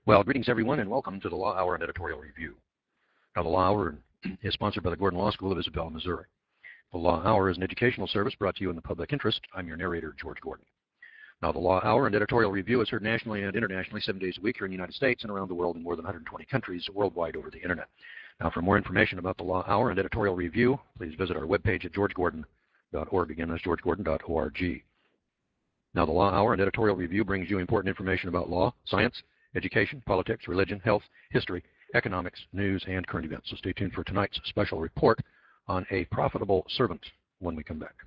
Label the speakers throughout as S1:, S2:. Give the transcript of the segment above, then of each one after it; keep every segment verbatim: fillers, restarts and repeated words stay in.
S1: Well, greetings everyone, and welcome to the Law Hour and Editorial Review. Now, the Law Hour is sponsored by the Gordon Law School of Isabel, Missouri. The Law Hour is an educational service brought to you in the public interest. I'm your narrator, George Gordon. Now, the Law Hour and Editorial Review is heard nationally and internationally seven days a week here in the United States and around the world in more than one hundred twenty countries worldwide over the internet. Now, for more information about the Law Hour and Editorial Review, please visit our webpage at george gordon dot org. Again, that's george gordon dot org. Now, the Law Hour and Editorial Review brings you important information about law, science, education, politics, religion, health, history, economics, news, and current events. So stay tuned for tonight's special report on a profitable servant when we come back.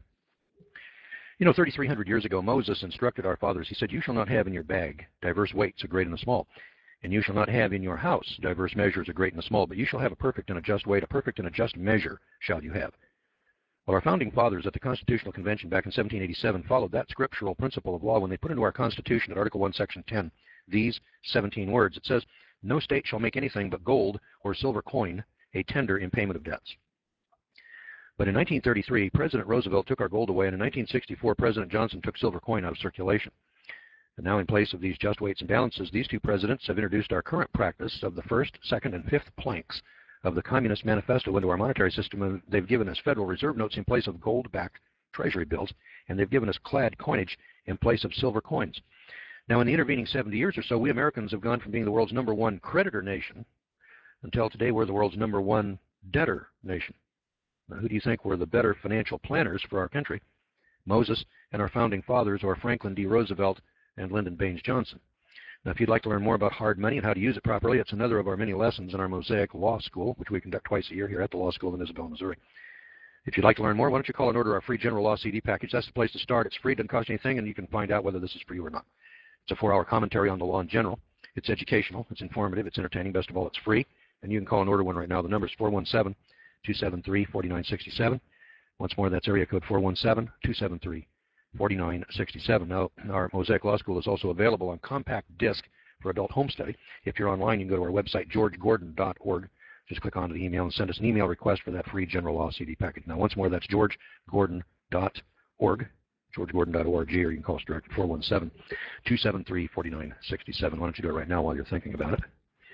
S1: You know, thirty-three hundred years ago, Moses instructed our fathers. He said, "You shall not have in your bag diverse weights, a great and a small. And you shall not have in your house diverse measures, a great and a small. But you shall have a perfect and a just weight, a perfect and a just measure shall you have." Well, our founding fathers at the Constitutional Convention back in seventeen eighty-seven followed that scriptural principle of law when they put into our Constitution at Article one, Section ten, these seventeen words. It says, "No state shall make anything but gold or silver coin a tender in payment of debts." But in nineteen thirty-three, President Roosevelt took our gold away, and in nineteen sixty-four, President Johnson took silver coin out of circulation. And now, in place of these just weights and balances, these two presidents have introduced our current practice of the first, second, and fifth planks of the Communist Manifesto into our monetary system. And they've given us Federal Reserve notes in place of gold-backed Treasury bills, and they've given us clad coinage in place of silver coins. Now, in the intervening seventy years or so, we Americans have gone from being the world's number one creditor nation until today we're the world's number one debtor nation. Now, who do you think were the better financial planners for our country? Moses and our founding fathers, or Franklin D. Roosevelt and Lyndon Baines Johnson? Now, if you'd like to learn more about hard money and how to use it properly, it's another of our many lessons in our Mosaic Law School, which we conduct twice a year here at the Law School in Isabel, Missouri. If you'd like to learn more, why don't you call and order our free General Law C D package? That's the place to start. It's free, doesn't cost anything, and you can find out whether this is for you or not. It's a four-hour commentary on the law in general. It's educational, it's informative, it's entertaining. Best of all, it's free, and you can call and order one right now. The number is four one seven, two seven three, four nine six seven. Once more, that's area code four one seven, two seven three, four nine six seven. Now, our Mosaic Law School is also available on compact disc for adult home study. If you're online, you can go to our website, george gordon dot org. Just click on the email and send us an email request for that free General Law C D package. Now, once more, that's george gordon dot org. george gordon dot org, or you can call us direct at four one seven, two seven three, four nine six seven. Why don't you do it right now while you're thinking about it?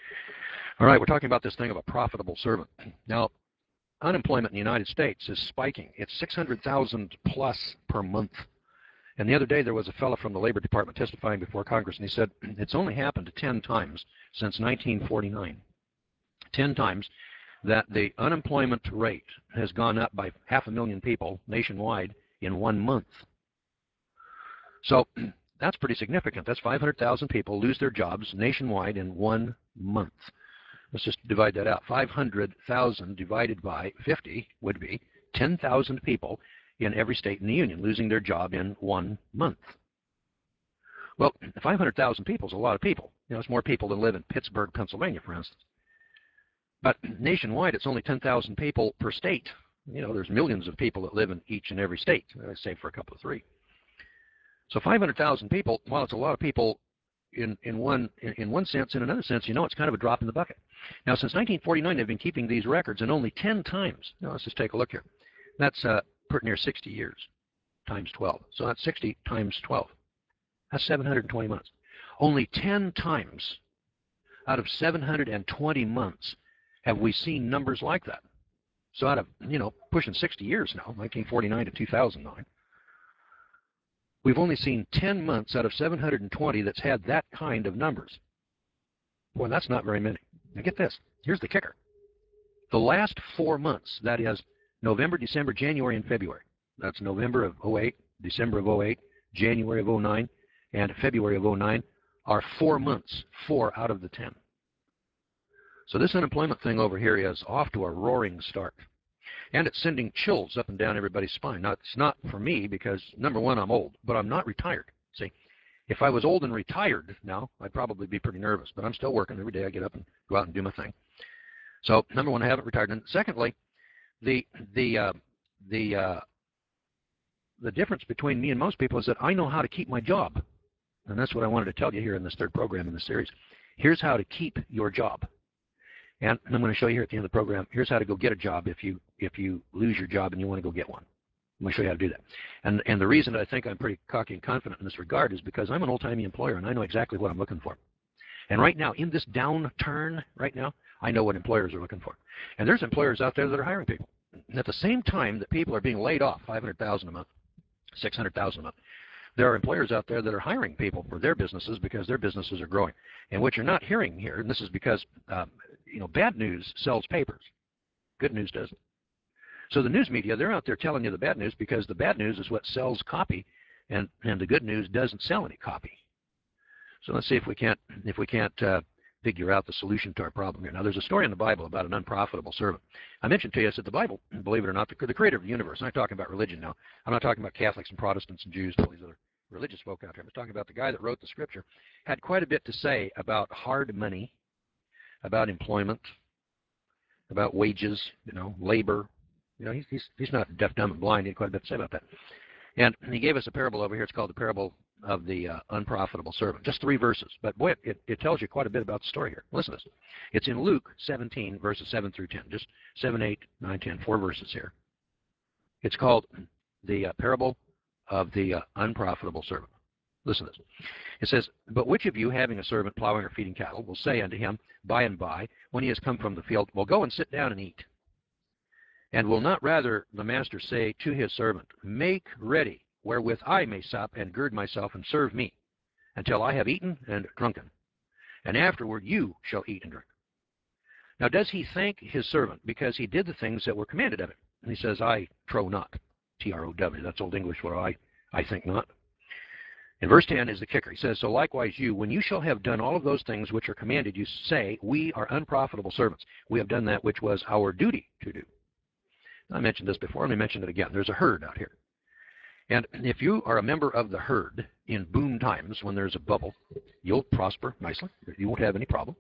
S1: All right, we're talking about this thing of a profitable servant. Now, unemployment in the United States is spiking. It's six hundred thousand plus per month. And the other day there was a fellow from the Labor Department testifying before Congress, and he said it's only happened ten times since nineteen forty-nine. ten times that the unemployment rate has gone up by half a million people nationwide in one month. So that's pretty significant. That's five hundred thousand people lose their jobs nationwide in one month. Let's just divide that out. five hundred thousand divided by fifty would be ten thousand people in every state in the Union losing their job in one month. Well, five hundred thousand people is a lot of people. You know, it's more people than live in Pittsburgh, Pennsylvania, for instance. But nationwide, it's only ten thousand people per state. You know, there's millions of people that live in each and every state, save for a couple of three. So five hundred thousand people, while it's a lot of people in, in, one, in, in one sense, in another sense, you know, it's kind of a drop in the bucket. Now, since nineteen forty-nine, they've been keeping these records, and only ten times. Now, let's just take a look here. That's uh, pretty near sixty years times twelve. So that's sixty times twelve. That's seven hundred twenty months. Only ten times out of seven hundred twenty months have we seen numbers like that. So out of, you know, pushing sixty years now, nineteen forty-nine to two thousand nine, we've only seen ten months out of seven hundred twenty that's had that kind of numbers. Boy, that's not very many. Now get this. Here's the kicker. The last four months, that is November, December, January, and February. That's November of oh eight, December of oh eight, January of oh nine, and February of oh nine are four months, four out of the ten. So this unemployment thing over here is off to a roaring start. And it's sending chills up and down everybody's spine. Now, it's not for me because, number one, I'm old, but I'm not retired. See, if I was old and retired now, I'd probably be pretty nervous, but I'm still working every day. I get up and go out and do my thing. So, number one, I haven't retired. And secondly, the the uh, the uh, the difference between me and most people is that I know how to keep my job. And that's what I wanted to tell you here in this third program in this series. Here's how to keep your job. And I'm going to show you here at the end of the program, here's how to go get a job if you if you lose your job and you want to go get one. I'm going to show you how to do that. And, and the reason I think I'm pretty cocky and confident in this regard is because I'm an old-timey employer and I know exactly what I'm looking for. And right now, in this downturn right now, I know what employers are looking for. And there's employers out there that are hiring people. And at the same time that people are being laid off, five hundred thousand dollars a month, six hundred thousand dollars a month, there are employers out there that are hiring people for their businesses because their businesses are growing. And what you're not hearing here, and this is because um, you know, bad news sells papers. Good news doesn't. So the news media, they're out there telling you the bad news because the bad news is what sells copy, and, and the good news doesn't sell any copy. So let's see if we can't, if we can't uh, figure out the solution to our problem here. Now, there's a story in the Bible about an unprofitable servant. I mentioned to you, I said the Bible, believe it or not, the, the creator of the universe. I'm not talking about religion now. I'm not talking about Catholics and Protestants and Jews and all these other religious folk out here. I'm talking about the guy that wrote the scripture, had quite a bit to say about hard money, about employment, about wages, you know, labor. You know, he's, he's, he's not deaf, dumb, and blind. He had quite a bit to say about that. And he gave us a parable over here. It's called the parable of the uh, unprofitable servant. Just three verses. But boy, it, it tells you quite a bit about the story here. Listen to this. It's in Luke seventeen, verses seven through ten. Just seven, eight, nine, ten, four verses here. It's called the uh, parable of the uh, unprofitable servant. Listen to this. It says, "But which of you, having a servant plowing or feeding cattle, will say unto him by and by, when he has come from the field, well, go and sit down and eat? And will not rather the master say to his servant, make ready, wherewith I may sup and gird myself and serve me, until I have eaten and drunken, and afterward you shall eat and drink." Now does he thank his servant because he did the things that were commanded of him? And he says, I trow not. T R O W. That's Old English for I, I think not. In verse ten is the kicker. He says, "So likewise you, when you shall have done all of those things which are commanded you, say, we are unprofitable servants. We have done that which was our duty to do." I mentioned this before. Let me mention it again. There's a herd out here. And if you are a member of the herd in boom times, when there's a bubble, you'll prosper nicely. You won't have any problem.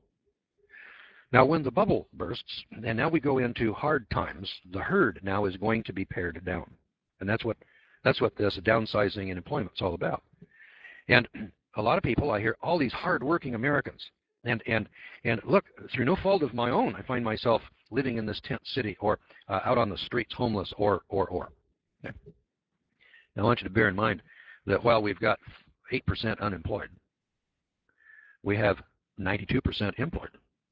S1: Now, when the bubble bursts, and now we go into hard times, the herd now is going to be pared down. And that's what, that's what this downsizing in employment is all about. And a lot of people, I hear all these hard-working Americans. And, and, and look, through no fault of my own, I find myself living in this tent city or uh, out on the streets homeless or, or, or. Okay? Now, I want you to bear in mind that while we've got eight percent unemployed, we have ninety-two percent employed.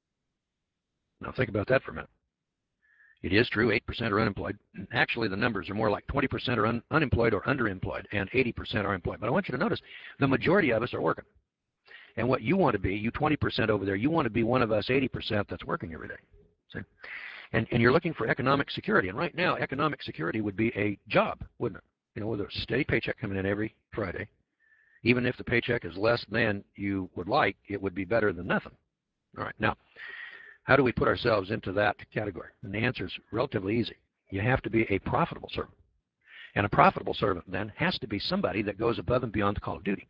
S1: Now, think about that for a minute. It is true, eight percent are unemployed. Actually, the numbers are more like twenty percent are un unemployed or underemployed, and eighty percent are employed. But I want you to notice the majority of us are working. And what you want to be, you twenty percent over there, you want to be one of us eighty percent that's working every day. See? And, and you're looking for economic security. And right now, economic security would be a job, wouldn't it? You know, with a steady paycheck coming in every Friday. Even if the paycheck is less than you would like, it would be better than nothing. All right. Now, how do we put ourselves into that category? And the answer is relatively easy. You have to be a profitable servant. And a profitable servant, then, has to be somebody that goes above and beyond the call of duty.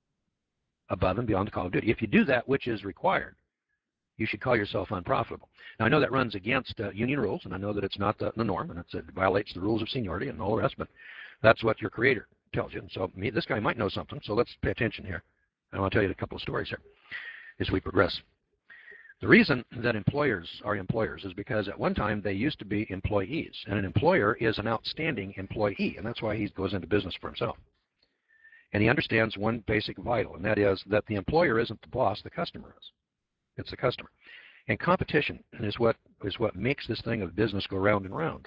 S1: Above and beyond the call of duty. If you do that which is required, you should call yourself unprofitable. Now, I know that runs against uh, union rules, and I know that it's not the, the norm, and it's, it violates the rules of seniority and all the rest, but that's what your creator tells you. And so me, this guy might know something, so let's pay attention here. And I'll tell you a couple of stories here as we progress. The reason that employers are employers is because at one time they used to be employees, and an employer is an outstanding employee, and that's why he goes into business for himself. And he understands one basic vital, and that is that the employer isn't the boss, the customer is. It's the customer. And competition is what is what makes this thing of business go round and round.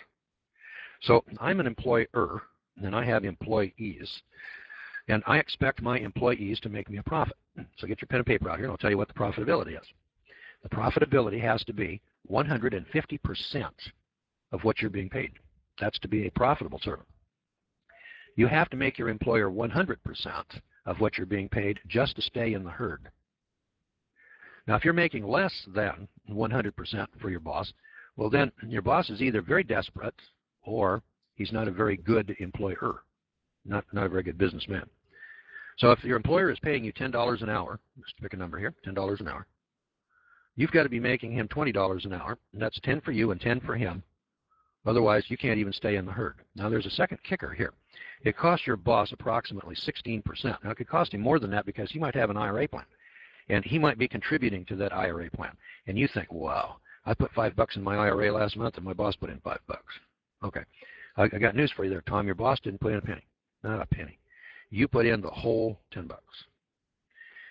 S1: So I'm an employer, and I have employees, and I expect my employees to make me a profit. So get your pen and paper out here, and I'll tell you what the profitability is. The profitability has to be one hundred fifty percent of what you're being paid. That's to be a profitable servant. You have to make your employer one hundred percent of what you're being paid just to stay in the herd. Now, if you're making less than one hundred percent for your boss, well, then your boss is either very desperate or he's not a very good employer, not, not a very good businessman. So if your employer is paying you ten dollars an hour, just pick a number here, ten dollars an hour, you've got to be making him twenty dollars an hour, and that's ten for you and ten for him. Otherwise, you can't even stay in the herd. Now, there's a second kicker here. It costs your boss approximately sixteen percent. Now, it could cost him more than that because he might have an I R A plan. And he might be contributing to that I R A plan. And you think, wow, I put five bucks in my I R A last month and my boss put in five bucks. Okay. I, I got news for you there, Tom. Your boss didn't put in a penny. Not a penny. You put in the whole ten bucks.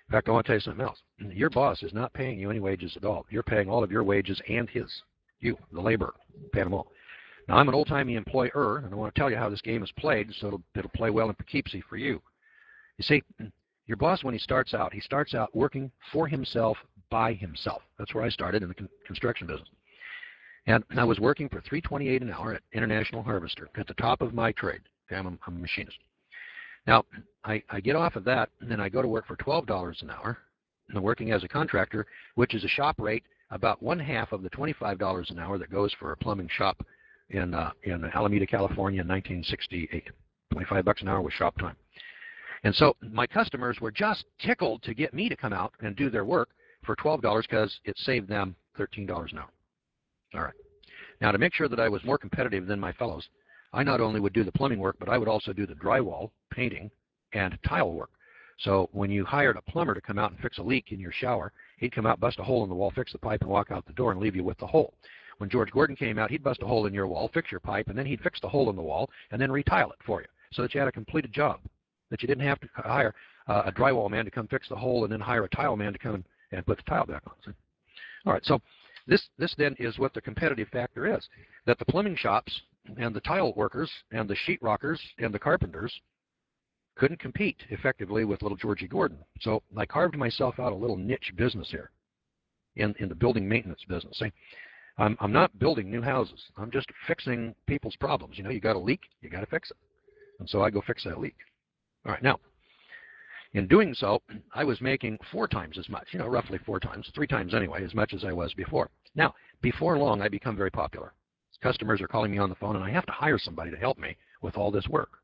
S1: In fact, I want to tell you something else. Your boss is not paying you any wages at all. You're paying all of your wages and his. You, the laborer, paying them all. Now, I'm an old-timey employer, and I want to tell you how this game is played so it'll, it'll play well in Poughkeepsie for you. You see, your boss, when he starts out, he starts out working for himself by himself. That's where I started in the con construction business. And I was working for three twenty-eight an hour at International Harvester at the top of my trade. Okay, I'm, a, I'm a machinist. Now, I, I get off of that, and then I go to work for twelve dollars an hour, and I'm working as a contractor, which is a shop rate about one half of the twenty-five dollars an hour that goes for a plumbing shop in, uh, in Alameda, California in nineteen sixty-eight. twenty-five bucks an hour was shop time. And so my customers were just tickled to get me to come out and do their work for twelve dollars because it saved them thirteen dollars an hour. All right. Now, to make sure that I was more competitive than my fellows, I not only would do the plumbing work, but I would also do the drywall, painting, and tile work. So when you hired a plumber to come out and fix a leak in your shower, he'd come out, bust a hole in the wall, fix the pipe, and walk out the door and leave you with the hole. When George Gordon came out, he'd bust a hole in your wall, fix your pipe, and then he'd fix the hole in the wall, and then retile it for you so that you had a completed job, that you didn't have to hire uh, a drywall man to come fix the hole and then hire a tile man to come and, and put the tile back on. See? All right, so this, this then is what the competitive factor is, that the plumbing shops and the tile workers and the sheetrockers and the carpenters couldn't compete effectively with little Georgie Gordon. So I carved myself out a little niche business here in, in the building maintenance business. See, I'm, I'm not building new houses. I'm just fixing people's problems. You know, you got a leak, you got to fix it. And so I go fix that leak. All right, now, in doing so, I was making four times as much, you know, roughly four times, three times anyway, as much as I was before. Now, before long, I become very popular. Customers are calling me on the phone, and I have to hire somebody to help me with all this work.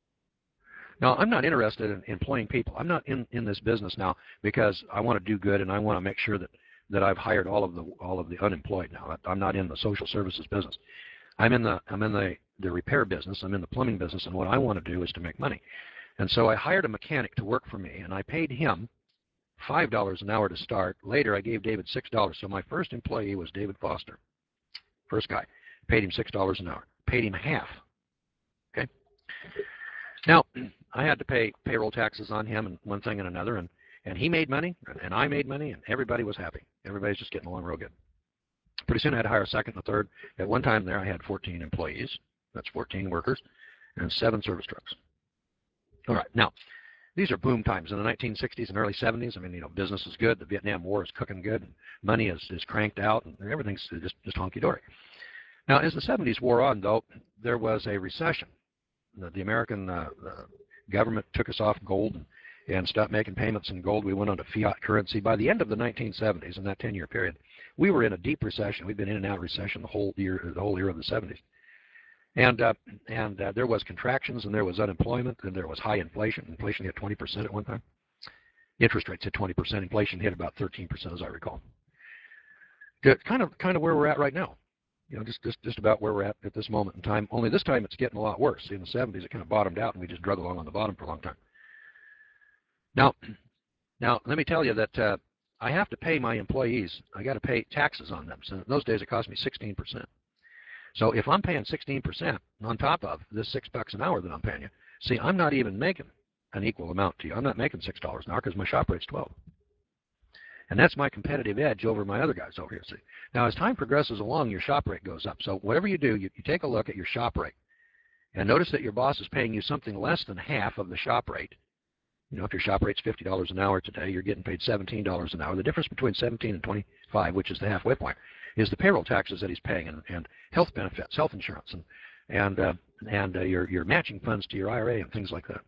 S1: Now, I'm not interested in employing people. I'm not in, in this business now because I want to do good and I want to make sure that, that I've hired all of the all of the unemployed now. I'm not in the social services business. I'm in the I'm in the, the repair business. I'm in the plumbing business, and what I want to do is to make money. And so I hired a mechanic to work for me, and I paid him five dollars an hour to start. Later, I gave David six dollars. So my first employee was David Foster, first guy. Paid him six dollars an hour. Paid him half. Okay. Now, I had to pay payroll taxes on him and one thing and another, and, and he made money, and I made money, and everybody was happy. Everybody's just getting along real good. Pretty soon I had to hire a second and a third. At one time there, I had fourteen employees. That's fourteen workers, and seven service trucks. All right, now, these are boom times in the nineteen sixties and early seventies. I mean, you know, business is good. The Vietnam War is cooking good. And money is, is cranked out, and everything's just, just honky-dory. Now, as the seventies wore on, though, there was a recession. The, the American uh, uh, government took us off gold and, and stopped making payments in gold. We went on to fiat currency. By the end of the nineteen seventies, in that ten-year period, we were in a deep recession. We've been in and out of recession the whole year, the whole year of the seventies. And, uh, and uh, there was contractions, and there was unemployment, and there was high inflation. Inflation hit twenty percent at one time. Interest rates hit twenty percent. Inflation hit about thirteen percent, as I recall. Kind of, kind of where we're at right now. You know, just, just, just about where we're at at this moment in time. Only this time it's getting a lot worse. In the seventies, it kind of bottomed out, and we just drug along on the bottom for a long time. Now, now let me tell you that uh, I have to pay my employees. I got to pay taxes on them. So in those days, it cost me sixteen percent. So if I'm paying sixteen percent on top of this six bucks an hour that I'm paying you, see, I'm not even making an equal amount to you. I'm not making six dollars an hour because my shop rate's twelve. And that's my competitive edge over my other guys over here. See, now as time progresses along, your shop rate goes up. So whatever you do, you, you take a look at your shop rate, and notice that your boss is paying you something less than half of the shop rate. You know, if your shop rate's fifty dollars an hour today, you're getting paid seventeen dollars an hour. The difference between seventeen and twenty-five, which is the halfway point, is the payroll taxes that he's paying, and, and health benefits, health insurance, and and uh, and uh, your your matching funds to your I R A and things like that.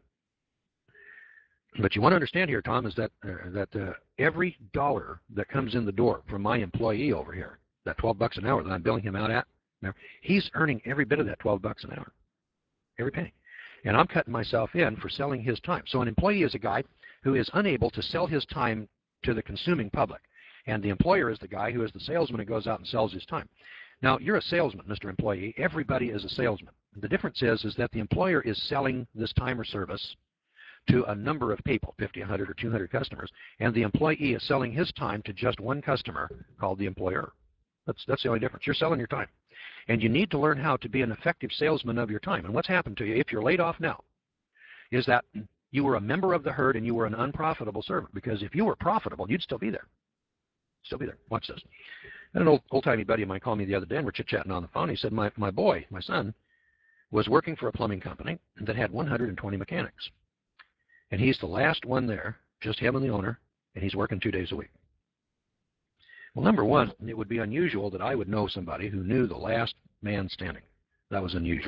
S1: But you want to understand here, Tom, is that uh, that uh, every dollar that comes in the door from my employee over here, that twelve bucks an hour that I'm billing him out at, he's earning every bit of that twelve bucks an hour, every penny. And I'm cutting myself in for selling his time. So an employee is a guy who is unable to sell his time to the consuming public. And the employer is the guy who is the salesman who goes out and sells his time. Now, you're a salesman, Mister Employee. Everybody is a salesman. The difference is, is that the employer is selling this time or service to a number of people, fifty, a hundred, or two hundred customers, and the employee is selling his time to just one customer called the employer. That's, that's the only difference. You're selling your time. And you need to learn how to be an effective salesman of your time. And what's happened to you, if you're laid off now, is that you were a member of the herd and you were an unprofitable servant. Because if you were profitable, you'd still be there. Still be there. Watch this. And an old, old-timey buddy of mine called me the other day, and we're chit-chatting on the phone. He said, my, my boy, my son, was working for a plumbing company that had one hundred twenty mechanics. And he's the last one there, just him and the owner, and he's working two days a week. Well, number one, it would be unusual that I would know somebody who knew the last man standing. That was unusual.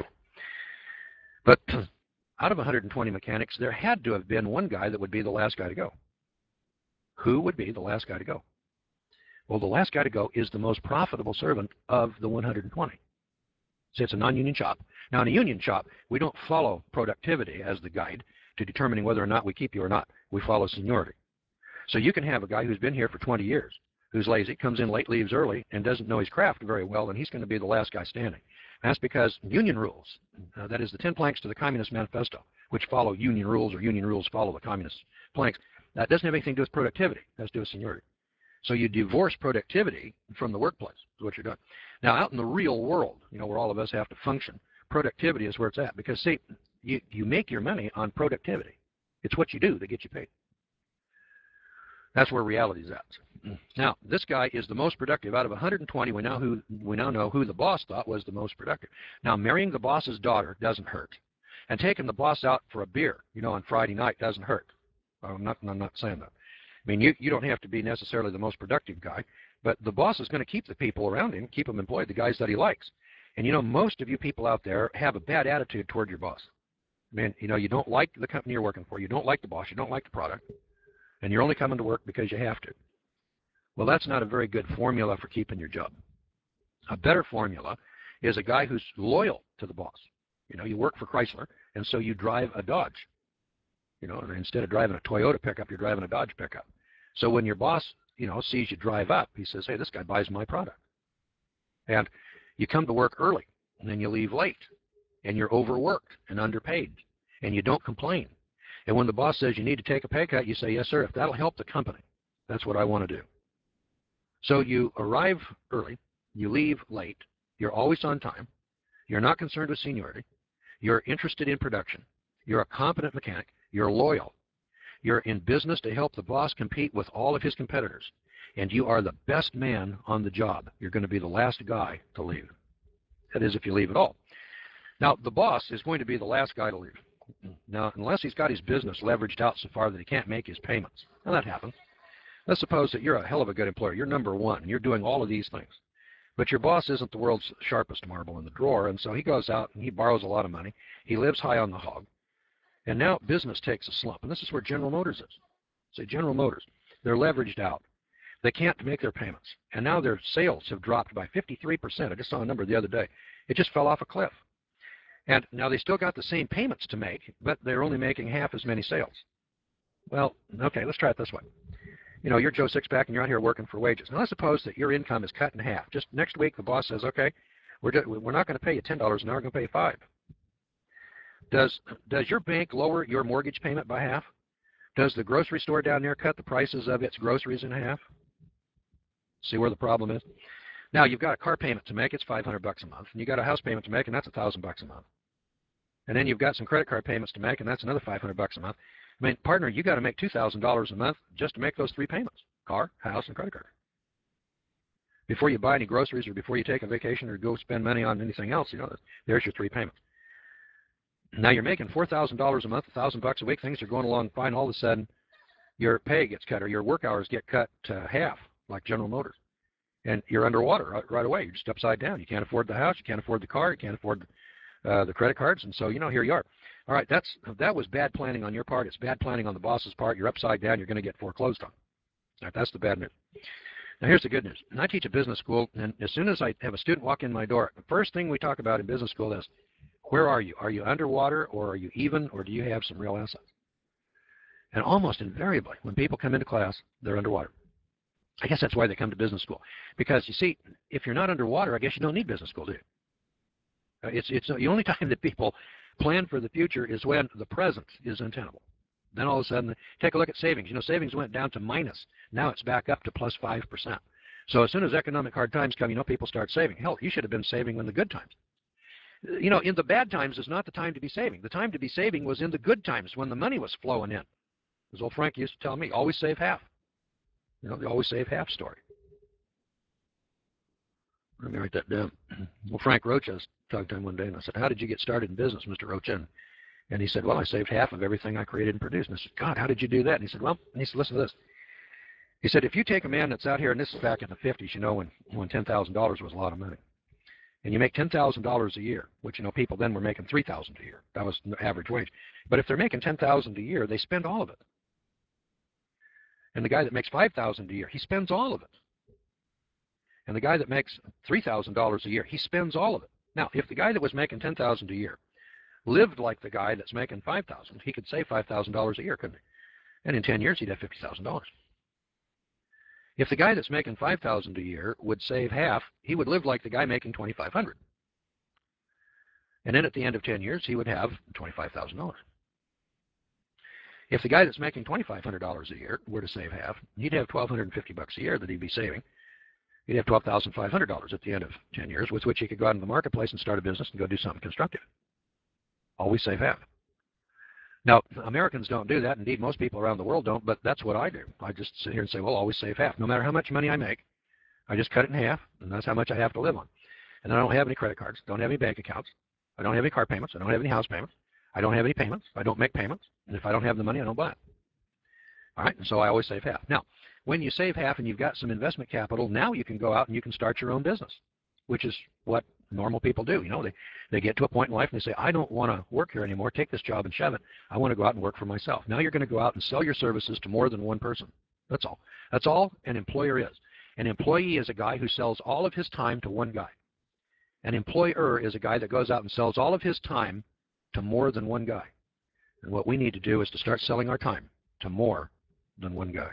S1: But out of one hundred twenty mechanics, there had to have been one guy that would be the last guy to go. Who would be the last guy to go? Well, the last guy to go is the most profitable servant of the one hundred twenty. See, it's a non-union shop. Now, in a union shop, we don't follow productivity as the guide to determining whether or not we keep you or not. We follow seniority. So you can have a guy who's been here for twenty years, who's lazy, comes in late, leaves early, and doesn't know his craft very well, and he's going to be the last guy standing. That's because union rules, uh, that is the ten planks to the Communist Manifesto, which follow union rules, or union rules follow the communist planks, that doesn't have anything to do with productivity. It has to do with seniority. So you divorce productivity from the workplace, is what you're doing. Now, out in the real world, you know, where all of us have to function, productivity is where it's at. Because, see, you, you make your money on productivity. It's what you do that gets you paid. That's where reality is at. Now, this guy is the most productive. Out of one hundred twenty, we now, who, we now know who the boss thought was the most productive. Now, marrying the boss's daughter doesn't hurt. And taking the boss out for a beer, you know, on Friday night doesn't hurt. I'm not, I'm not saying that. I mean, you, you don't have to be necessarily the most productive guy, but the boss is going to keep the people around him, keep them employed, the guys that he likes. And, you know, most of you people out there have a bad attitude toward your boss. I mean, you know, you don't like the company you're working for. You don't like the boss. You don't like the product. And you're only coming to work because you have to. Well, that's not a very good formula for keeping your job. A better formula is a guy who's loyal to the boss. You know, you work for Chrysler, and so you drive a Dodge. You know, and instead of driving a Toyota pickup, you're driving a Dodge pickup. So when your boss, you know, sees you drive up, he says, hey, this guy buys my product. And you come to work early, and then you leave late, and you're overworked and underpaid, and you don't complain. And when the boss says you need to take a pay cut, you say, yes, sir, if that'll help the company, that's what I want to do. So you arrive early, you leave late, you're always on time, you're not concerned with seniority, you're interested in production, you're a competent mechanic, you're loyal, you're in business to help the boss compete with all of his competitors, and you are the best man on the job. You're going to be the last guy to leave. That is, if you leave at all. Now, the boss is going to be the last guy to leave. Now, unless he's got his business leveraged out so far that he can't make his payments. Now, that happens. Let's suppose that you're a hell of a good employer. You're number one, and you're doing all of these things. But your boss isn't the world's sharpest marble in the drawer, and so he goes out and he borrows a lot of money. He lives high on the hog. And now business takes a slump, and this is where General Motors is. Say, General Motors, they're leveraged out. They can't make their payments, and now their sales have dropped by fifty-three percent. I just saw a number the other day. It just fell off a cliff. And now they still got the same payments to make, but they're only making half as many sales. Well, okay, let's try it this way. You know, you're Joe Sixpack, and you're out here working for wages. Now, let's suppose that your income is cut in half. Just next week, the boss says, okay, we're, just, we're not going to pay you ten dollars an hour, we're going to pay you five dollars. Does, does your bank lower your mortgage payment by half? Does the grocery store down there cut the prices of its groceries in half? See where the problem is? Now, you've got a car payment to make, it's five hundred bucks a month. And you've got a house payment to make, and that's one thousand bucks a month. And then you've got some credit card payments to make, and that's another five hundred bucks a month. I mean, partner, you got to make two thousand dollars a month just to make those three payments: car, house, and credit card. Before you buy any groceries or before you take a vacation or go spend money on anything else, you know, there's your three payments. Now you're making four thousand dollars a month, one thousand bucks a week. Things are going along fine. All of a sudden, your pay gets cut, or your work hours get cut to half, like General Motors. And you're underwater right, right away. You're just upside down. You can't afford the house. You can't afford the car. You can't afford uh, the credit cards. And so, you know, here you are. All right, that's, that was bad planning on your part. It's bad planning on the boss's part. You're upside down. You're going to get foreclosed on. All right, that's the bad news. Now, here's the good news. And I teach a business school, and as soon as I have a student walk in my door, the first thing we talk about in business school is, where are you? Are you underwater, or are you even, or do you have some real assets? And almost invariably, when people come into class, they're underwater. I guess that's why they come to business school. Because, you see, if you're not underwater, I guess you don't need business school, do you? Uh, it's, it's the only time that people plan for the future is when the present is untenable. Then all of a sudden, take a look at savings. You know, savings went down to minus. Now it's back up to plus five percent. So as soon as economic hard times come, you know, people start saving. Hell, you should have been saving in the good times. You know, in the bad times is not the time to be saving. The time to be saving was in the good times when the money was flowing in. As old Frank used to tell me, always save half. You know, the always save half story. Let me write that down. Well, Frank Rocha, I talked to him one day, and I said, how did you get started in business, Mister Rocha? And he said, well, I saved half of everything I created and produced. And I said, God, how did you do that? And he said, well, and he said, listen to this. He said, if you take a man that's out here, and this is back in the fifties, you know, when, when ten thousand dollars was a lot of money, and you make ten thousand dollars a year, which, you know, people then were making three thousand dollars a year. That was the average wage. But if they're making ten thousand dollars a year, they spend all of it. And the guy that makes five thousand dollars a year, he spends all of it. And the guy that makes three thousand dollars a year, he spends all of it. Now, if the guy that was making ten thousand dollars a year lived like the guy that's making five thousand dollars, he could save five thousand dollars a year, couldn't he? And in ten years, he'd have fifty thousand dollars. If the guy that's making five thousand dollars a year would save half, he would live like the guy making twenty-five hundred dollars. And then at the end of ten years, he would have twenty-five thousand dollars. If the guy that's making twenty-five hundred dollars a year were to save half, he'd have twelve hundred fifty bucks a year that he'd be saving. He'd have twelve thousand five hundred dollars at the end of ten years, with which he could go out into the marketplace and start a business and go do something constructive. Always save half. Now, Americans don't do that. Indeed, most people around the world don't, but that's what I do. I just sit here and say, well, always save half. No matter how much money I make, I just cut it in half, and that's how much I have to live on. And I don't have any credit cards, don't have any bank accounts, I don't have any car payments, I don't have any house payments, I don't have any payments, I don't make payments, and if I don't have the money, I don't buy it. All right, and so I always save half. Now, when you save half and you've got some investment capital, now you can go out and you can start your own business, which is what normal people do. You know, they, they get to a point in life and they say, I don't want to work here anymore, take this job and shove it. I want to go out and work for myself. Now you're going to go out and sell your services to more than one person. That's all. That's all an employer is. An employee is a guy who sells all of his time to one guy. An employer is a guy that goes out and sells all of his time to more than one guy. And what we need to do is to start selling our time to more than one guy.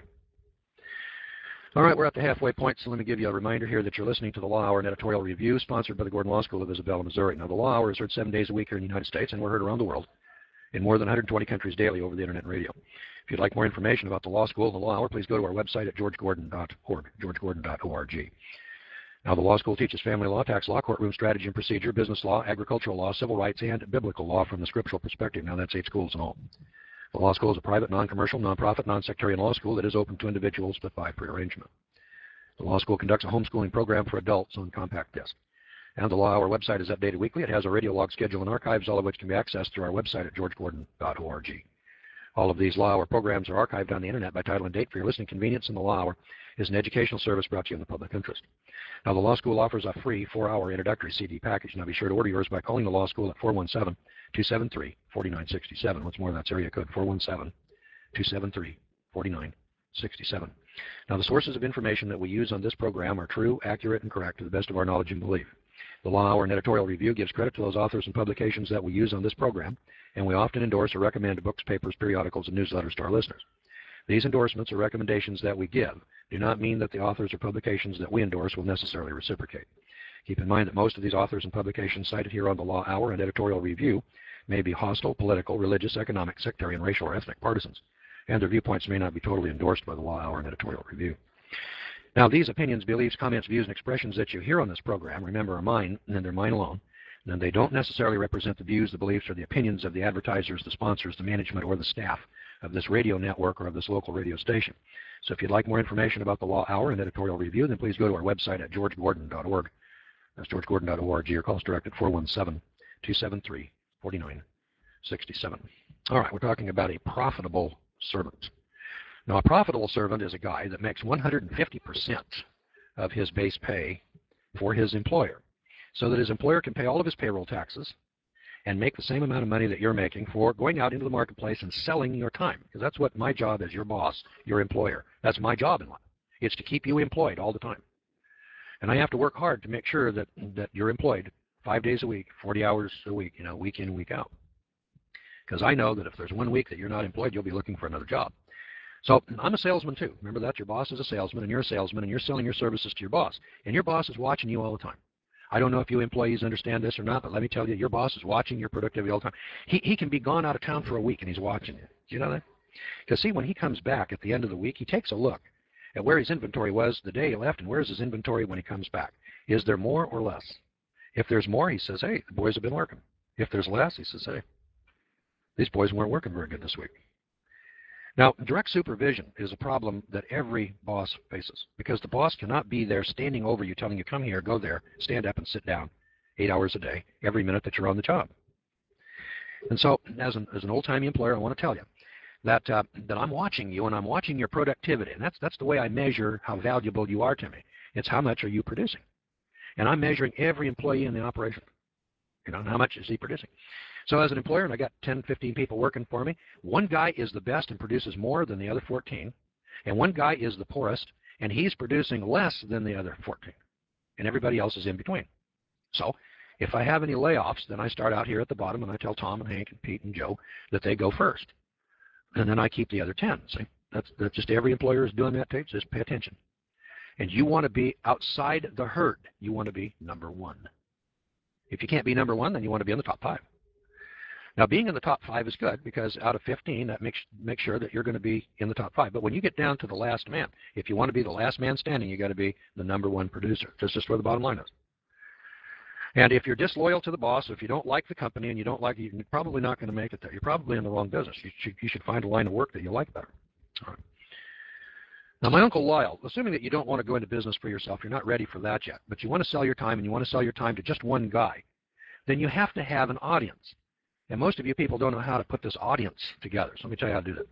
S1: All right, we're at the halfway point, so let me give you a reminder here that you're listening to the Law Hour, an editorial review sponsored by the Gordon Law School of Isabella, Missouri. Now, the Law Hour is heard seven days a week here in the United States, and we're heard around the world in more than one hundred twenty countries daily over the Internet and radio. If you'd like more information about the Law School and the Law Hour, please go to our website at george gordon dot org, george gordon dot org. Now, the Law School teaches family law, tax law, courtroom strategy and procedure, business law, agricultural law, civil rights, and biblical law from the scriptural perspective. Now, that's eight schools in all. The Law School is a private, non-commercial, non-profit, non-sectarian law school that is open to individuals but by prearrangement. The Law School conducts a homeschooling program for adults on compact disc. And the Law Hour website is updated weekly. It has a radio log schedule and archives, all of which can be accessed through our website at george gordon dot org. All of these Law Hour programs are archived on the Internet by title and date for your listening convenience, and the Law Hour is an educational service brought to you in the public interest. Now, the Law School offers a free four-hour introductory C D package. Now, be sure to order yours by calling the Law School at four one seven, two seven three, four nine six seven. Once more, that's area code four one seven, two seven three, four nine six seven. Now, the sources of information that we use on this program are true, accurate, and correct to the best of our knowledge and belief. The Law Hour and editorial review gives credit to those authors and publications that we use on this program, and we often endorse or recommend books, papers, periodicals, and newsletters to our listeners. These endorsements or recommendations that we give do not mean that the authors or publications that we endorse will necessarily reciprocate. Keep in mind that most of these authors and publications cited here on the Law Hour and editorial review may be hostile, political, religious, economic, sectarian, racial, or ethnic partisans, and their viewpoints may not be totally endorsed by the Law Hour and editorial review. Now, these opinions, beliefs, comments, views, and expressions that you hear on this program, remember, are mine, and they're mine alone, and they don't necessarily represent the views, the beliefs, or the opinions of the advertisers, the sponsors, the management, or the staff of this radio network or of this local radio station. So if you'd like more information about the Law Hour and editorial review, then please go to our website at george gordon dot org. That's george gordon dot org, or call us direct at four one seven, two seven three, four nine six seven. All right, we're talking about a profitable servant. Now, a profitable servant is a guy that makes one hundred fifty percent of his base pay for his employer, so that his employer can pay all of his payroll taxes and make the same amount of money that you're making for going out into the marketplace and selling your time. Because that's what my job as your boss, your employer. That's my job in life. It's to keep you employed all the time. And I have to work hard to make sure that, that you're employed five days a week, forty hours a week, you know, week in, week out. Because I know that if there's one week that you're not employed, you'll be looking for another job. So I'm a salesman too. Remember that? Your boss is a salesman, and you're a salesman, and you're selling your services to your boss. And your boss is watching you all the time. I don't know if you employees understand this or not, but let me tell you, your boss is watching your productivity all the time. He, he can be gone out of town for a week, and he's watching you. Do you know that? Because, see, when he comes back at the end of the week, he takes a look at where his inventory was the day he left, and where's his inventory when he comes back. Is there more or less? If there's more, he says, hey, the boys have been working. If there's less, he says, hey, these boys weren't working very good this week. Now, direct supervision is a problem that every boss faces because the boss cannot be there standing over you telling you, come here, go there, stand up and sit down eight hours a day, every minute that you're on the job. And so as an, as an old-timey employer, I want to tell you that, uh, that I'm watching you and I'm watching your productivity. And that's, that's the way I measure how valuable you are to me. It's how much are you producing. And I'm measuring every employee in the operation. You know, how much is he producing? So as an employer, and I got ten, fifteen people working for me, one guy is the best and produces more than the other fourteen, and one guy is the poorest, and he's producing less than the other fourteen, and everybody else is in between. So if I have any layoffs, then I start out here at the bottom, and I tell Tom and Hank and Pete and Joe that they go first, and then I keep the other ten. See, that's, that's just every employer is doing that, too. Just pay attention. And you want to be outside the herd. You want to be number one. If you can't be number one, then you want to be in the top five. Now, being in the top five is good because out of fifteen, that makes make sure that you're going to be in the top five. But when you get down to the last man, if you want to be the last man standing, you got to be the number one producer. That's just where the bottom line is. And if you're disloyal to the boss, if you don't like the company and you don't like it, you're probably not going to make it there. You're probably in the wrong business. You should, you should find a line of work that you like better. All right. Now, my Uncle Lyle, assuming that you don't want to go into business for yourself, you're not ready for that yet, but you want to sell your time and you want to sell your time to just one guy, then you have to have an audience. And most of you people don't know how to put this audience together. So let me tell you how to do that.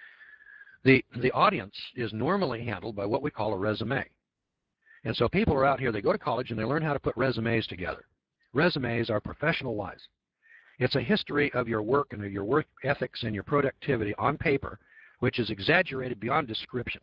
S1: The, the audience is normally handled by what we call a resume. And so people are out here, they go to college and they learn how to put resumes together. Resumes are professional lies. It's a history of your work and of your work ethics and your productivity on paper, which is exaggerated beyond description.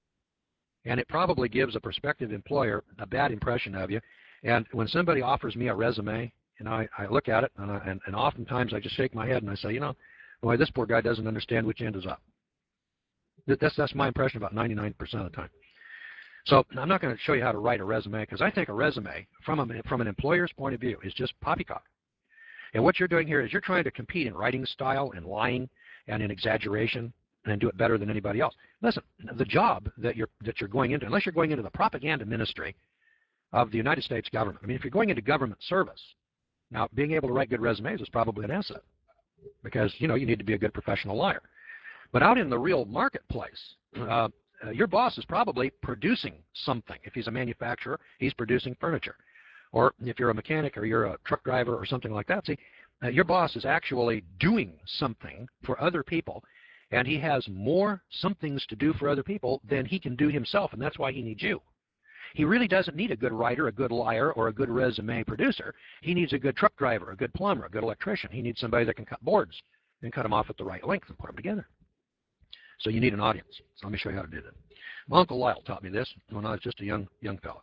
S1: And it probably gives a prospective employer a bad impression of you. And when somebody offers me a resume, and I, I look at it, and, I, and, and oftentimes I just shake my head and I say, you know, boy, this poor guy doesn't understand which end is up. That's, that's my impression about ninety-nine percent of the time. So I'm not going to show you how to write a resume because I think a resume, from, a, from an employer's point of view, is just poppycock. And what you're doing here is you're trying to compete in writing style and lying and in exaggeration and do it better than anybody else. Listen, the job that you're, that you're going into, unless you're going into the propaganda ministry of the United States government, I mean, if you're going into government service, now, being able to write good resumes is probably an asset because, you know, you need to be a good professional liar. But out in the real marketplace, uh, uh, your boss is probably producing something. If he's a manufacturer, he's producing furniture. Or if you're a mechanic or you're a truck driver or something like that, see, uh, your boss is actually doing something for other people, and he has more somethings to do for other people than he can do himself, and that's why he needs you. He really doesn't need a good writer, a good liar, or a good resume producer. He needs a good truck driver, a good plumber, a good electrician. He needs somebody that can cut boards and cut them off at the right length and put them together. So you need an audience. So let me show you how to do that. My Uncle Lyle taught me this when I was just a young young fellow.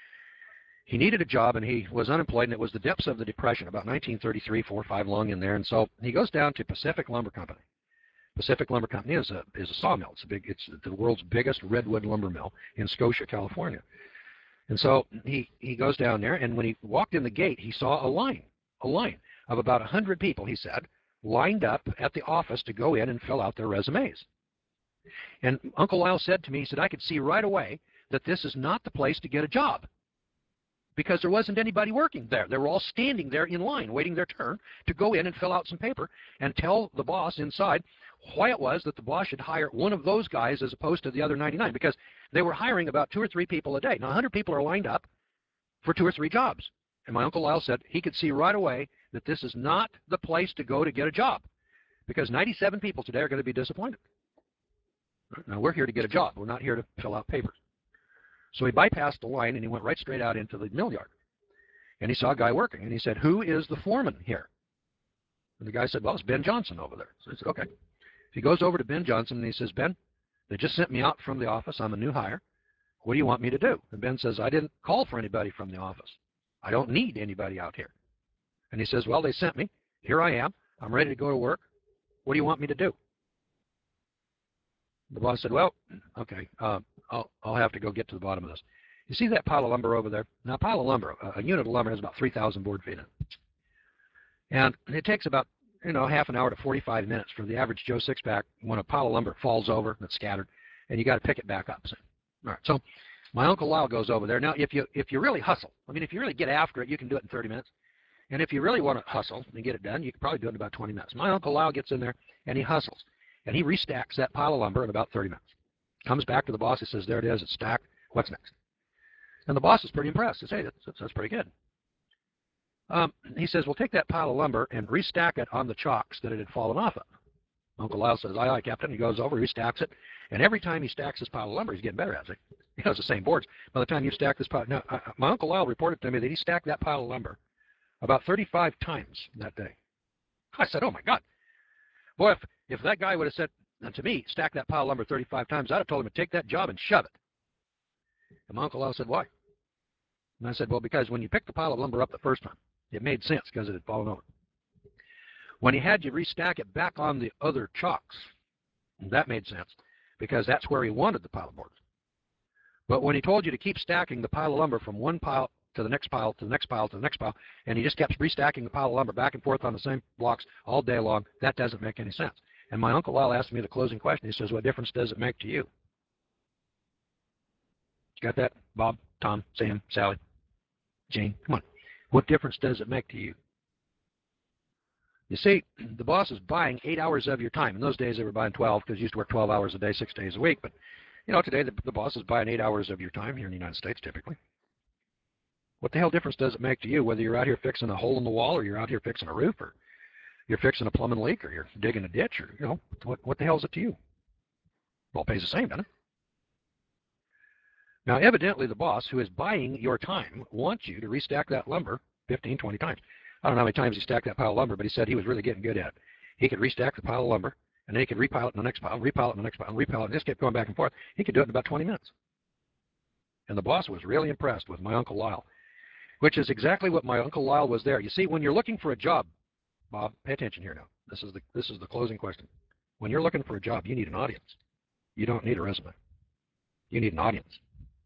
S1: He needed a job, and he was unemployed, and it was the depths of the Depression, about nineteen thirty-three, four, five, long in there. And so he goes down to Pacific Lumber Company. Pacific Lumber Company is a, is a sawmill. It's, a big, it's the world's biggest redwood lumber mill in Scotia, California. And so he, he goes down there, and when he walked in the gate, he saw a line, a line of about one hundred people, he said, lined up at the office to go in and fill out their resumes. And Uncle Lyle said to me, he said, I could see right away that this is not the place to get a job because there wasn't anybody working there. They were all standing there in line, waiting their turn to go in and fill out some paper and tell the boss inside why it was that the boss should hire one of those guys as opposed to the other ninety-nine, because they were hiring about two or three people a day. Now, one hundred people are lined up for two or three jobs. And my Uncle Lyle said he could see right away that this is not the place to go to get a job because ninety-seven people today are going to be disappointed. Now, we're here to get a job. We're not here to fill out papers. So he bypassed the line, and he went right straight out into the mill yard. And he saw a guy working, and he said, who is the foreman here? And the guy said, well, it's Ben Johnson over there. So he said, okay. He goes over to Ben Johnson, and he says, Ben, they just sent me out from the office. I'm a new hire. What do you want me to do? And Ben says, I didn't call for anybody from the office. I don't need anybody out here. And he says, well, they sent me. Here I am. I'm ready to go to work. What do you want me to do? The boss said, well, okay, uh, I'll, I'll have to go get to the bottom of this. You see that pile of lumber over there? Now, a pile of lumber, a, a unit of lumber has about three thousand board feet in it. And it takes about, you know, half an hour to forty-five minutes for the average Joe Sixpack when a pile of lumber falls over and it's scattered, and you got to pick it back up. So, all right, so My Uncle Lyle goes over there. Now, if you if you really hustle, I mean, if you really get after it, you can do it in thirty minutes. And if you really want to hustle and get it done, you can probably do it in about twenty minutes. My Uncle Lyle gets in there, and he hustles. And he restacks that pile of lumber in about thirty minutes. Comes back to the boss. He says, there it is. It's stacked. What's next? And the boss is pretty impressed. He says, hey, that's, that's pretty good. Um, he says, well, take that pile of lumber and restack it on the chalks that it had fallen off of. Uncle Lyle says, aye, aye, Captain. He goes over, he stacks it. And every time he stacks this pile of lumber, he's getting better at it. He knows the same boards. By the time you stack this pile, now, uh, my Uncle Lyle reported to me that he stacked that pile of lumber about thirty-five times that day. I said, oh, my God. Boy, if, if that guy would have said to me, stack that pile of lumber thirty-five times, I'd have told him to take that job and shove it. And my Uncle Lyle said, why? And I said, well, because when you picked the pile of lumber up the first time, it made sense because it had fallen over. When he had you restack it back on the other chalks, that made sense because that's where he wanted the pile of boards. But when he told you to keep stacking the pile of lumber from one pile to the next pile, to the next pile, to the next pile, and he just kept restacking the pile of lumber back and forth on the same blocks all day long, that doesn't make any sense. And my Uncle Lyle asked me the closing question. He says, what difference does it make to you? You got that, Bob, Tom, Sam, Sally, Jane? Come on. What difference does it make to you? You see, the boss is buying eight hours of your time. In those days, they were buying twelve because you used to work twelve hours a day, six days a week. But, you know, today the, the boss is buying eight hours of your time here in the United States, typically. What the hell difference does it make to you whether you're out here fixing a hole in the wall or you're out here fixing a roof or you're fixing a plumbing leak or you're digging a ditch or, you know, what, what the hell is it to you? It all pays the same, doesn't it? Now, evidently, the boss who is buying your time wants you to restack that lumber fifteen, twenty times. I don't know how many times he stacked that pile of lumber, but he said he was really getting good at it. He could restack the pile of lumber, and then he could repile it in the next pile, repile it in the next pile, and repile it, and just kept going back and forth. He could do it in about twenty minutes. And the boss was really impressed with my Uncle Lyle, which is exactly what my Uncle Lyle was there. You see, when you're looking for a job, Bob, pay attention here now. This is the, this is the closing question. When you're looking for a job, you need an audience. You don't need a resume. You need an audience.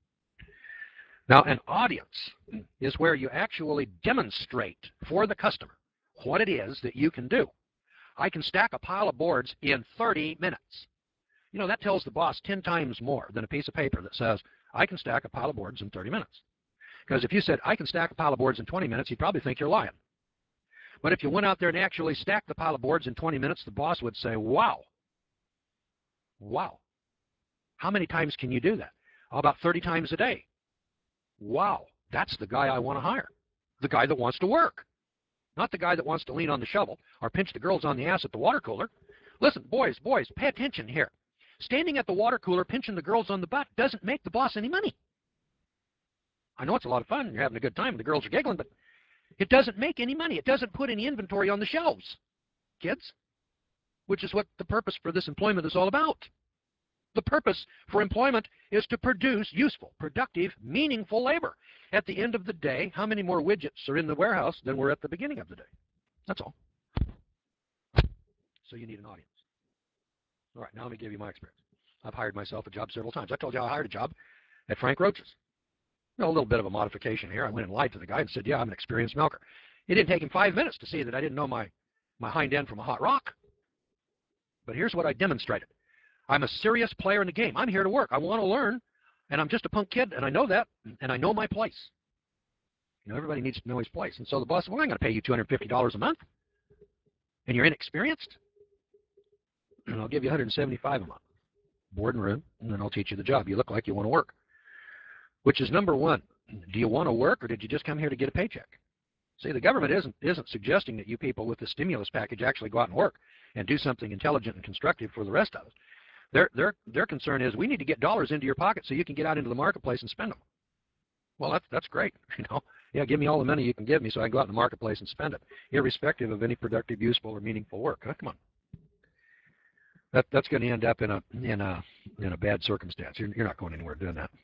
S1: Now, an audience is where you actually demonstrate for the customer what it is that you can do. I can stack a pile of boards in thirty minutes. You know, that tells the boss ten times more than a piece of paper that says, I can stack a pile of boards in thirty minutes. Because if you said, I can stack a pile of boards in twenty minutes, he'd probably think you're lying. But if you went out there and actually stacked the pile of boards in twenty minutes, the boss would say, wow. Wow. How many times can you do that? About thirty times a day. Wow, that's the guy I want to hire. The guy that wants to work. Not the guy that wants to lean on the shovel or pinch the girls on the ass at the water cooler. Listen, boys, boys, pay attention here. Standing at the water cooler pinching the girls on the butt doesn't make the boss any money. I know it's a lot of fun. You're having a good time and the girls are giggling, but it doesn't make any money. It doesn't put any inventory on the shelves, kids, which is what the purpose for this employment is all about. The purpose for employment is to produce useful, productive, meaningful labor. At the end of the day, how many more widgets are in the warehouse than were at the beginning of the day? That's all. So you need an audience. All right, now let me give you my experience. I've hired myself a job several times. I told you I hired a job at Frank Roach's. You know, a little bit of a modification here. I went and lied to the guy and said, yeah, I'm an experienced milker. It didn't take him five minutes to see that I didn't know my, my hind end from a hot rock. But here's what I demonstrated. I'm a serious player in the game. I'm here to work. I want to learn, and I'm just a punk kid, and I know that, and I know my place. You know, everybody needs to know his place. And so the boss said, well, I'm going to pay you two hundred fifty dollars a month, and you're inexperienced, and I'll give you one hundred seventy-five dollars a month, board and room, and then I'll teach you the job. You look like you want to work, which is number one. Do you want to work, or did you just come here to get a paycheck? See, the government isn't, isn't suggesting that you people with the stimulus package actually go out and work and do something intelligent and constructive for the rest of us. Their, their, their concern is we need to get dollars into your pocket so you can get out into the marketplace and spend them. Well, that's, that's great. You know, yeah, give me all the money you can give me so I can go out in the marketplace and spend it, irrespective of any productive, useful, or meaningful work. Huh? Come on. That, that's going to end up in a, in a, in a bad circumstance. You're, you're not going anywhere doing that.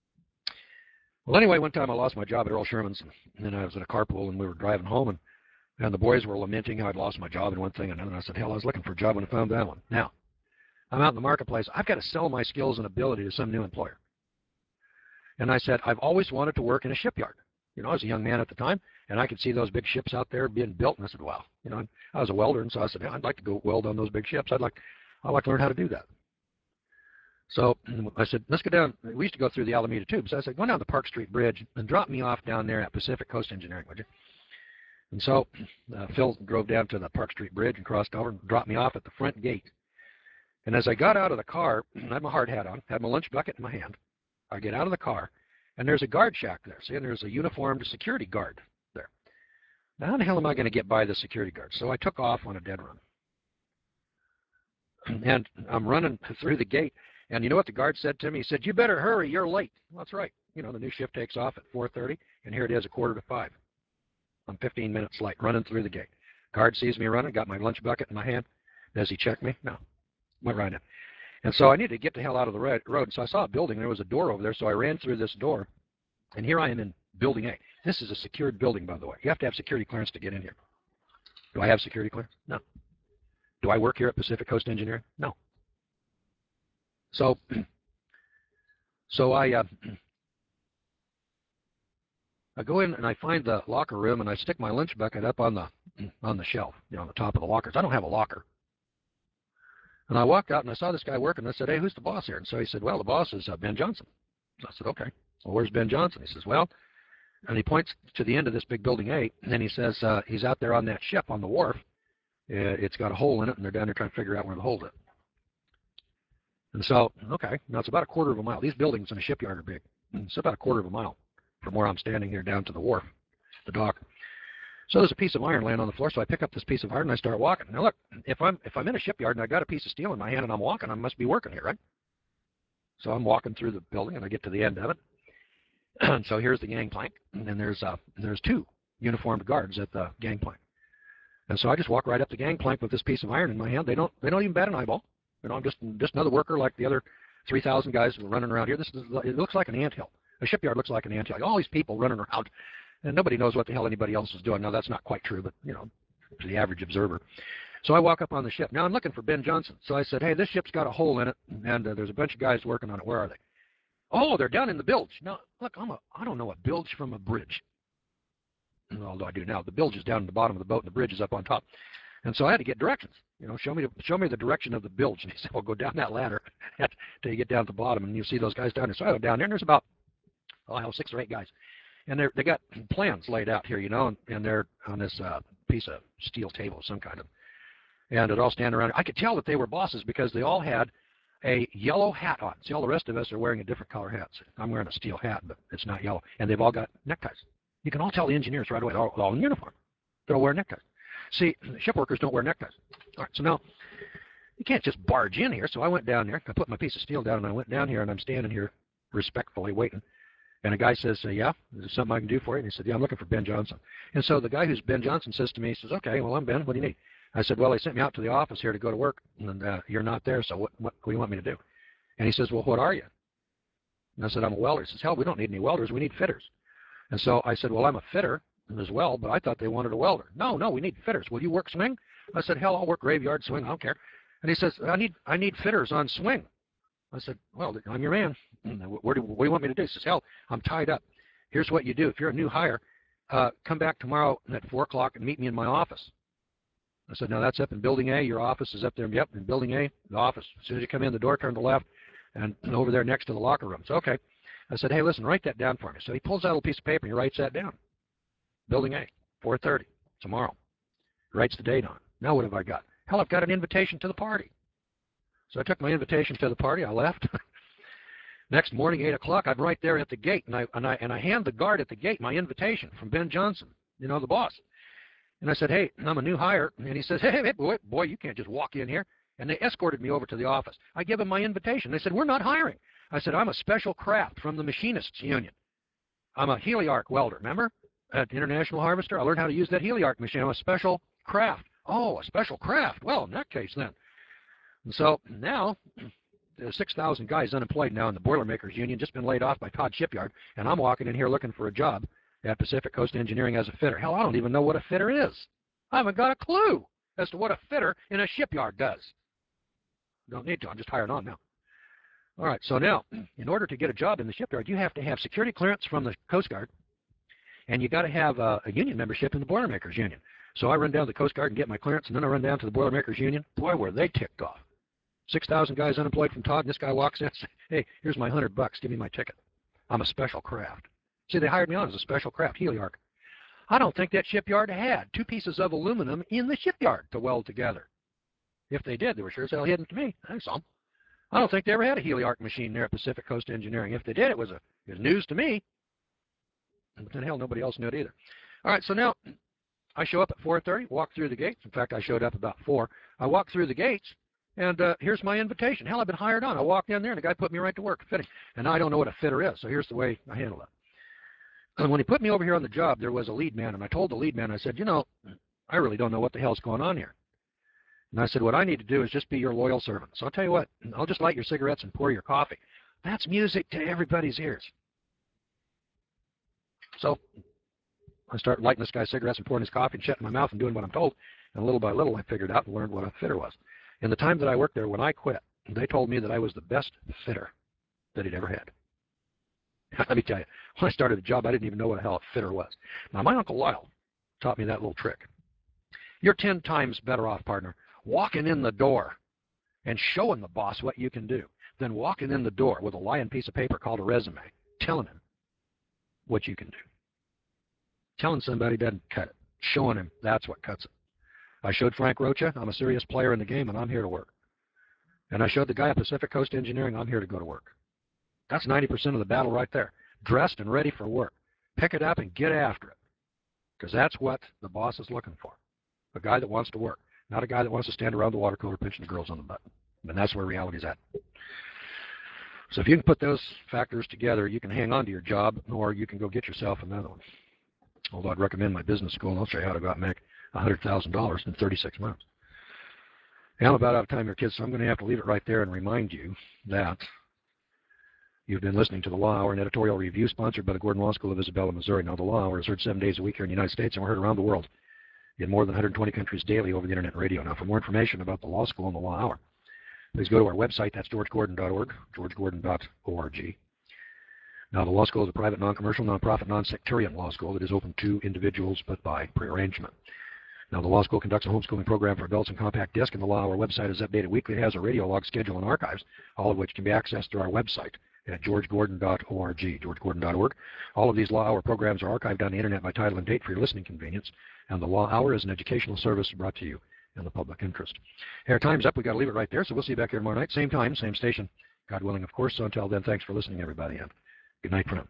S1: Well, anyway, one time I lost my job at Earl Sherman's, and then I was in a carpool, and we were driving home, and, and the boys were lamenting how I'd lost my job in one thing and another. And I said, hell, I was looking for a job when I found that one. Now, I'm out in the marketplace. I've got to sell my skills and ability to some new employer. And I said, I've always wanted to work in a shipyard. You know, I was a young man at the time, and I could see those big ships out there being built. And I said, wow. You know, I was a welder, and so I said, yeah, I'd like to go weld on those big ships. I'd like, I'd like to learn how to do that. So I said, let's go down. We used to go through the Alameda Tube. So I said, go down the Park Street Bridge and drop me off down there at Pacific Coast Engineering, would you? And so uh, Phil drove down to the Park Street Bridge and crossed over and dropped me off at the front gate. And as I got out of the car, I had my hard hat on, had my lunch bucket in my hand. I get out of the car, and there's a guard shack there. See, and there's a uniformed security guard there. Now, how the hell am I going to get by the security guard? So I took off on a dead run. And I'm running through the gate. And you know what the guard said to me? He said, you better hurry, you're late. Well, that's right. You know, the new shift takes off at four thirty, and here it is, a quarter to five. I'm fifteen minutes late, running through the gate. Guard sees me running, got my lunch bucket in my hand. Does he check me? No. Went right in. And so I needed to get the hell out of the road. So I saw a building. There was a door over there, so I ran through this door. And here I am in Building A. This is a secured building, by the way. You have to have security clearance to get in here. Do I have security clearance? No. Do I work here at Pacific Coast Engineering? No. So, so I, uh, I go in and I find the locker room and I stick my lunch bucket up on the on the shelf, you know, on the top of the lockers. I don't have a locker. And I walked out and I saw this guy working. And I said, hey, who's the boss here? And so he said, well, the boss is uh, Ben Johnson. So I said, okay. Well, where's Ben Johnson? He says, well, and he points to the end of this big building eight, and then he says uh, he's out there on that ship on the wharf. It's got a hole in it, and they're down there trying to figure out where the hole is. And so, okay, now it's about a quarter of a mile. These buildings in a shipyard are big. It's about a quarter of a mile from where I'm standing here down to the wharf, the dock. So there's a piece of iron laying on the floor, so I pick up this piece of iron and I start walking. Now look, if I'm if I'm in a shipyard and I got a piece of steel in my hand and I'm walking, I must be working here, right? So I'm walking through the building and I get to the end of it. And so here's the gangplank, and there's uh there's two uniformed guards at the gangplank. And so I just walk right up the gangplank with this piece of iron in my hand. They don't they don't even bat an eyeball. You know, I'm just just another worker like the other three thousand guys running around here. This is it looks like an anthill. A shipyard looks like an anthill. All these people running around, and nobody knows what the hell anybody else is doing. Now that's not quite true, but you know, to the average observer. So I walk up on the ship. Now I'm looking for Ben Johnson. So I said, hey, this ship's got a hole in it, and uh, there's a bunch of guys working on it. Where are they? Oh, they're down in the bilge. Now look, I'm a I don't know a bilge from a bridge. Although I do now. The bilge is down at the bottom of the boat, and the bridge is up on top. And so I had to get directions. You know, show me show me the direction of the bilge. And he said, well, go down that ladder until you get down to the bottom, and you'll see those guys down there. So I go down there, and there's about, oh, I know, six or eight guys. And they they got plans laid out here, you know, and, and they're on this uh, piece of steel table of some kind of. And they're all standing around. I could tell that they were bosses because they all had a yellow hat on. See, all the rest of us are wearing a different color hats. I'm wearing a steel hat, but it's not yellow. And they've all got neckties. You can all tell the engineers right away. They're all, all in uniform. They're all wearing neckties. See, ship workers don't wear neckties. All right, so now you can't just barge in here. So I went down there. I put my piece of steel down, and I went down here, and I'm standing here respectfully waiting. And a guy says, uh, yeah, is there something I can do for you? And he said, yeah, I'm looking for Ben Johnson. And so the guy who's Ben Johnson says to me, he says, okay, well, I'm Ben. What do you need? I said, well, they sent me out to the office here to go to work, and uh, you're not there, so what, what, what do you want me to do? And he says, well, what are you? And I said, I'm a welder. He says, hell, we don't need any welders. We need fitters. And so I said, well, I'm a fitter as well, but I thought they wanted a welder. No, no, we need fitters. Will you work swing? I said, hell, I'll work graveyard swing. I don't care. And he says, I need I need fitters on swing. I said, well, I'm your man. Where do, what do you want me to do? He says, hell, I'm tied up. Here's what you do. If you're a new hire, uh, come back tomorrow at four o'clock and meet me in my office. I said, no, that's up in Building A. Your office is up there. Yep, in Building A, the office. As soon as you come in the door, turn to the left, and over there next to the locker room. So, okay. I said, hey, listen, write that down for me. So he pulls out a little piece of paper and he writes that down. Building A, four thirty, tomorrow. He writes the date on. Now what have I got? Hell, I've got an invitation to the party. So I took my invitation to the party. I left. Next morning, eight o'clock, I'm right there at the gate, and I, and, I, and I hand the guard at the gate my invitation from Ben Johnson, you know, the boss. And I said, hey, I'm a new hire. And he says, hey, hey boy, boy, you can't just walk in here. And they escorted me over to the office. I give them my invitation. They said, we're not hiring. I said, I'm a special craft from the Machinists Union. I'm a heliarc welder, remember? At the International Harvester, I learned how to use that heliarc machine. I'm a special craft. Oh, a special craft. Well, in that case, then. And so now, there's six thousand guys unemployed now in the Boilermakers Union, just been laid off by Todd Shipyard, and I'm walking in here looking for a job at Pacific Coast Engineering as a fitter. Hell, I don't even know what a fitter is. I haven't got a clue as to what a fitter in a shipyard does. Don't need to. I'm just hired on now. All right, so now, in order to get a job in the shipyard, you have to have security clearance from the Coast Guard, and you got to have uh, a union membership in the Boilermakers Union. So I run down to the Coast Guard and get my clearance, and then I run down to the Boilermakers Union. Boy, were they ticked off. six thousand guys unemployed from Todd, and this guy walks in and says, hey, here's my hundred bucks, give me my ticket. I'm a special craft. See, they hired me on as a special craft, Heliarc. I don't think that shipyard had two pieces of aluminum in the shipyard to weld together. If they did, they were sure as hell hidden to me. I saw them. I don't think they ever had a Heliarc machine there at Pacific Coast Engineering. If they did, it was, a, it was news to me. But then hell, nobody else knew it either. All right, so now I show up at four thirty, walk through the gates. In fact, I showed up about four. I walk through the gates, and uh, here's my invitation. Hell, I've been hired on. I walked in there, and the guy put me right to work fitting. And I don't know what a fitter is, so here's the way I handle it. And when he put me over here on the job, there was a lead man, and I told the lead man, I said, you know, I really don't know what the hell's going on here. And I said, what I need to do is just be your loyal servant. So I'll tell you what, I'll just light your cigarettes and pour your coffee. That's music to everybody's ears. So I start lighting this guy's cigarettes and pouring his coffee and shutting my mouth and doing what I'm told. And little by little, I figured out and learned what a fitter was. In the time that I worked there, when I quit, they told me that I was the best fitter that he'd ever had. Let me tell you, when I started the job, I didn't even know what the hell a fitter was. Now, my Uncle Lyle taught me that little trick. You're ten times better off, partner, walking in the door and showing the boss what you can do than walking in the door with a lying piece of paper called a resume, telling him what you can do. Telling somebody doesn't cut it. Showing him, that's what cuts it. I showed Frank Rocha, I'm a serious player in the game, and I'm here to work. And I showed the guy at Pacific Coast Engineering, I'm here to go to work. That's ninety percent of the battle right there. Dressed and ready for work. Pick it up and get after it. Because that's what the boss is looking for. A guy that wants to work. Not a guy that wants to stand around the water cooler pinching the girls on the button. And that's where reality's at. So if you can put those factors together, you can hang on to your job, or you can go get yourself another one. Although I'd recommend my business school, and I'll show you how to go out and make one hundred thousand dollars in thirty-six months. And I'm about out of time here, kids, so I'm going to have to leave it right there and remind you that you've been listening to the Law Hour, an editorial review sponsored by the Gordon Law School of Isabella, Missouri. Now, the Law Hour is heard seven days a week here in the United States, and we're heard around the world in more than one hundred twenty countries daily over the internet and radio. Now, for more information about the Law School and the Law Hour, please go to our website. That's george gordon dot org, george gordon dot org. Now, the Law School is a private, non-commercial, non-profit, non-sectarian law school that is open to individuals, but by prearrangement. Now, the Law School conducts a homeschooling program for adults in compact disc, and the Law Hour website is updated weekly. It has a radio log schedule and archives, all of which can be accessed through our website at george gordon dot org, george gordon dot org. All of these Law Hour programs are archived on the internet by title and date for your listening convenience, and the Law Hour is an educational service brought to you in the public interest. Hey, our time's up. We've got to leave it right there, so we'll see you back here tomorrow night. Same time, same station, God willing, of course. So until then, thanks for listening, everybody, and good night for now.